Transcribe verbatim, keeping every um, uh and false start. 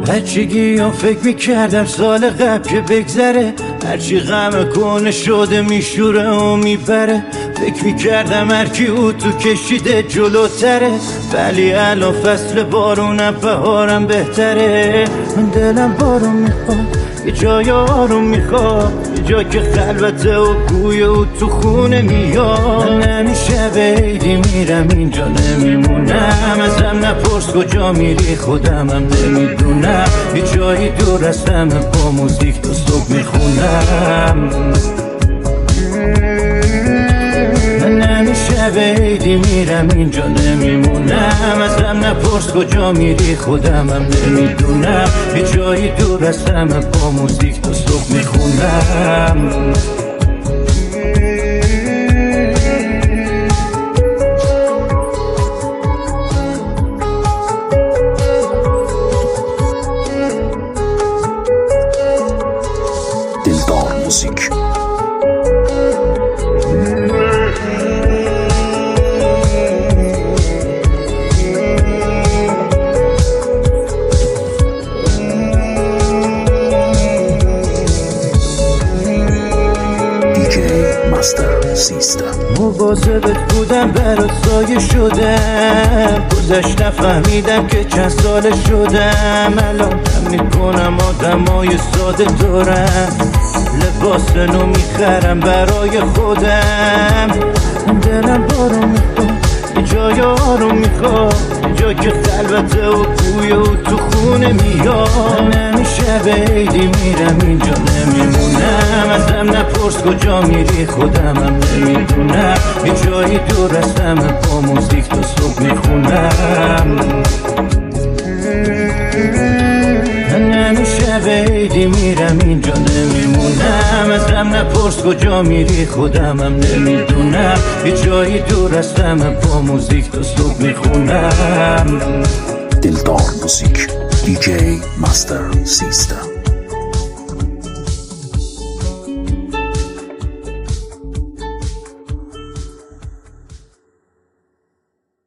بچگی ها فکر میکردم سال قبل که بگذره، هرچی غم کنه شده میشوره و میبره. فکر میکردم هرکی او تو کشیده جلوتره، ولی الان فصل بارونم بهارم بهتره. من دلم بارون میخواد، یه جای آروم میخواد، یه جا که خلوته و گوی او تو خونه میاد. من همیشه به عیدی میرم اینجا نمیمونم، ازم نپرس کجا میری خودم هم نمیدونم. یه جایی دور از همه با موزیک تا صبح میخونم. من همیشه به عیدی میرم اینجا نمیمونم، ازم نپرس کجا میری خودم هم نمیدونم. یه جایی دور از همه با موزیک تا صبح میخونم. دلدار موزیک. مواظبت بودم برات سایه شدم، گذشت نفهمیدم که چند ساله شدم. الان هم میکنم آدمای ساده دارم، لباس نو میخرم برای خودم. دلم بارون میخواد، یه جای آروم میخواد، یه جا که خلوته و گوی و تو خونه میاد. من همیشه به عیدی میرم اینجا نمیمونم، ازم نپرس کجا میری خودم هم نمیدونم. یه جایی دور از همه با موزیک تا صبح میخونم. من همیشه به عیدی میرم اینجا نمیمونم، ازم نپرس کجا میری خودم هم نمیدونم. یه جایی دور از همه با موزیک تا صبح میخونم. دلدار موزیک. دی جی مستر سیستم.